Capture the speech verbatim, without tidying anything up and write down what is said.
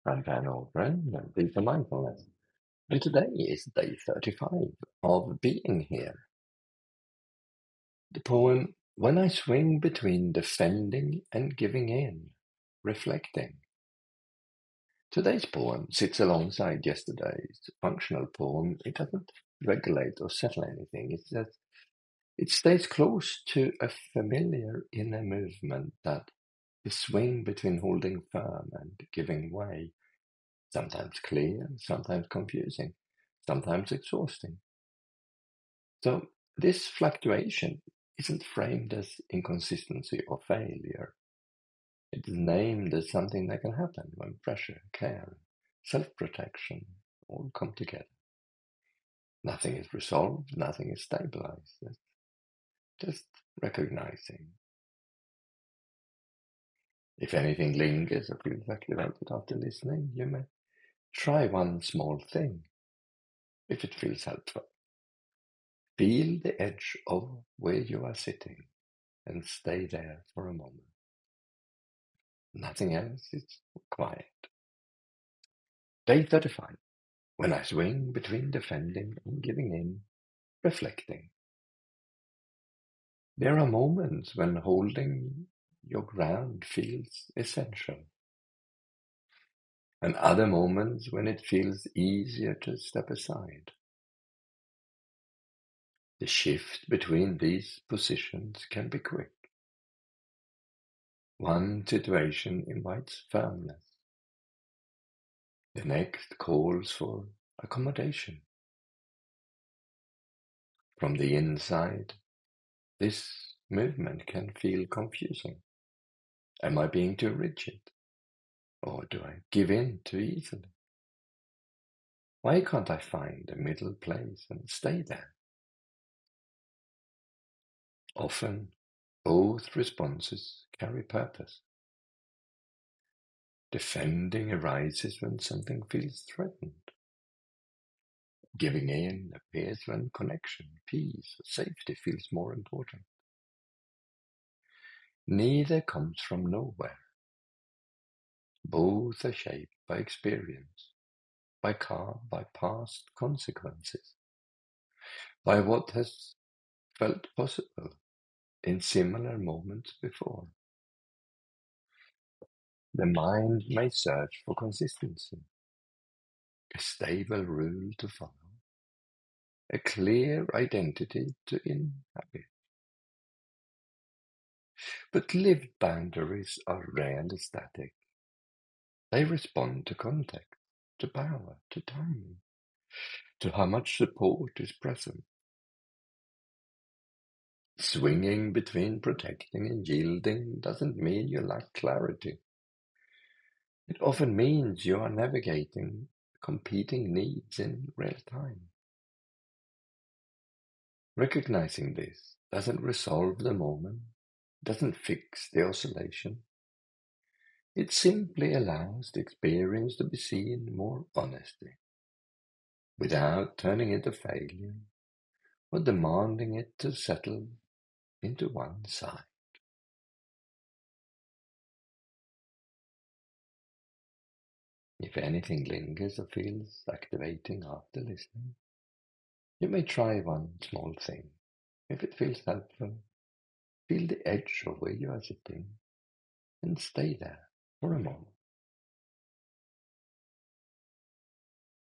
I'm Van Oldren, and Deeper Mindfulness. And today is day thirty-five of being here. The poem, When I Swing Between Defending and Giving In, Reflecting. Today's poem sits alongside yesterday's functional poem. It doesn't regulate or settle anything. It's just, it stays close to a familiar inner movement that the swing between holding firm and giving way. Sometimes clear, sometimes confusing, sometimes exhausting. So this fluctuation isn't framed as inconsistency or failure. It is named as something that can happen when pressure, care, self-protection all come together. Nothing is resolved, nothing is stabilized. It's just recognizing. If anything lingers or feels activated after listening, you may try one small thing if it feels helpful. Feel the edge of where you are sitting and stay there for a moment. Nothing else is quiet. Day thirty-five. When I swing between defending and giving in, reflecting. There are moments when holding your ground feels essential, and other moments when it feels easier to step aside. The shift between these positions can be quick. One situation invites firmness. The next calls for accommodation. From the inside, this movement can feel confusing. Am I being too rigid? Or do I give in too easily? Why can't I find a middle place and stay there? Often, both responses carry purpose. Defending arises when something feels threatened. Giving in appears when connection, peace, or safety feels more important. Neither comes from nowhere. Both are shaped by experience, by karma, by past consequences, by what has felt possible in similar moments before. The mind may search for consistency, a stable rule to follow, a clear identity to inhabit. But lived boundaries are rarely static. They respond to context, to power, to timing, to how much support is present. Swinging between protecting and yielding doesn't mean you lack clarity. It often means you are navigating competing needs in real time. Recognizing this doesn't resolve the moment, doesn't fix the oscillation. It simply allows the experience to be seen more honestly, without turning it into failure or demanding it to settle into one side. If anything lingers or feels activating after listening, you may try one small thing. If it feels helpful, feel the edge of where you are sitting and stay there for a moment.